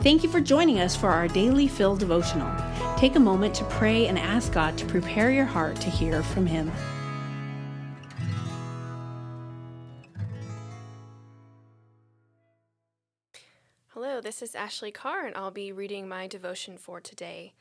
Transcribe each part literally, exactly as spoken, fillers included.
Thank you for joining us for our Daily Fill devotional. Take a moment to pray and ask God to prepare your heart to hear from Him. Hello, this is Ashley Carr, and I'll be reading my devotion for today.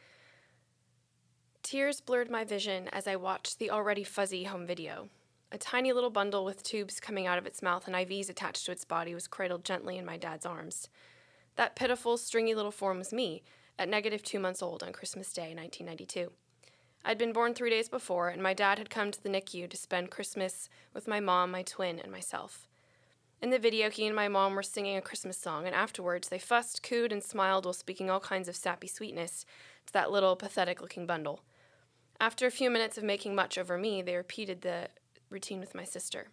Tears blurred my vision as I watched the already fuzzy home video. A tiny little bundle with tubes coming out of its mouth and I Vs attached to its body was cradled gently in my dad's arms. That pitiful, stringy little form was me, at negative two months old on Christmas Day, nineteen ninety-two. I'd been born three days before, and my dad had come to the N I C U to spend Christmas with my mom, my twin, and myself. In the video, he and my mom were singing a Christmas song, and afterwards they fussed, cooed, and smiled while speaking all kinds of sappy sweetness to that little, pathetic-looking bundle. After a few minutes of making much over me, they repeated the routine with my sister.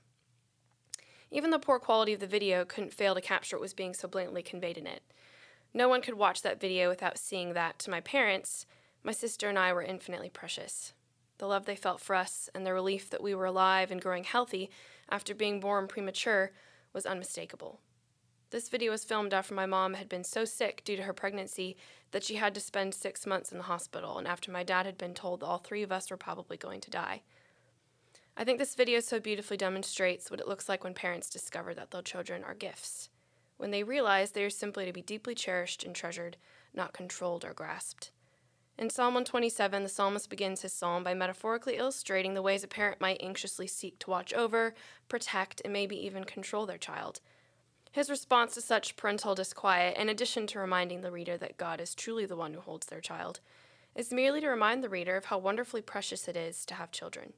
Even the poor quality of the video couldn't fail to capture what was being so blatantly conveyed in it. No one could watch that video without seeing that, to my parents, my sister and I were infinitely precious. The love they felt for us and the relief that we were alive and growing healthy after being born premature was unmistakable. This video was filmed after my mom had been so sick due to her pregnancy that she had to spend six months in the hospital, and after my dad had been told that all three of us were probably going to die. I think this video so beautifully demonstrates what it looks like when parents discover that their children are gifts, when they realize they are simply to be deeply cherished and treasured, not controlled or grasped. In Psalm one twenty-seven, the psalmist begins his psalm by metaphorically illustrating the ways a parent might anxiously seek to watch over, protect, and maybe even control their child. His response to such parental disquiet, in addition to reminding the reader that God is truly the one who holds their child, is merely to remind the reader of how wonderfully precious it is to have children.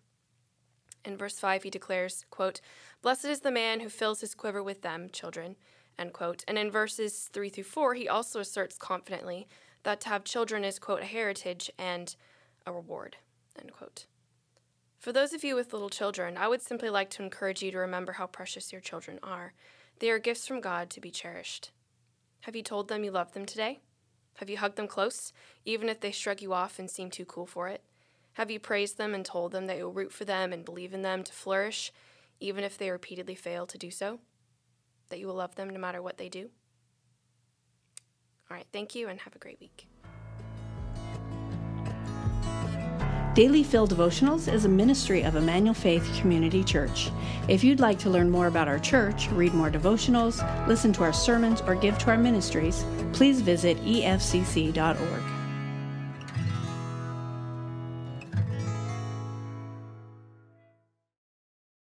In verse five, he declares, quote, "Blessed is the man who fills his quiver with them, children," end quote. And in verses three through four, he also asserts confidently that to have children is, quote, a heritage and a reward, end quote. For those of you with little children, I would simply like to encourage you to remember how precious your children are. They are gifts from God to be cherished. Have you told them you love them today? Have you hugged them close, even if they shrug you off and seem too cool for it? Have you praised them and told them that you'll root for them and believe in them to flourish, even if they repeatedly fail to do so? That you will love them no matter what they do? All right, thank you and have a great week. Daily Fill Devotionals is a ministry of Emmanuel Faith Community Church. If you'd like to learn more about our church, read more devotionals, listen to our sermons, or give to our ministries, please visit e f c c dot org.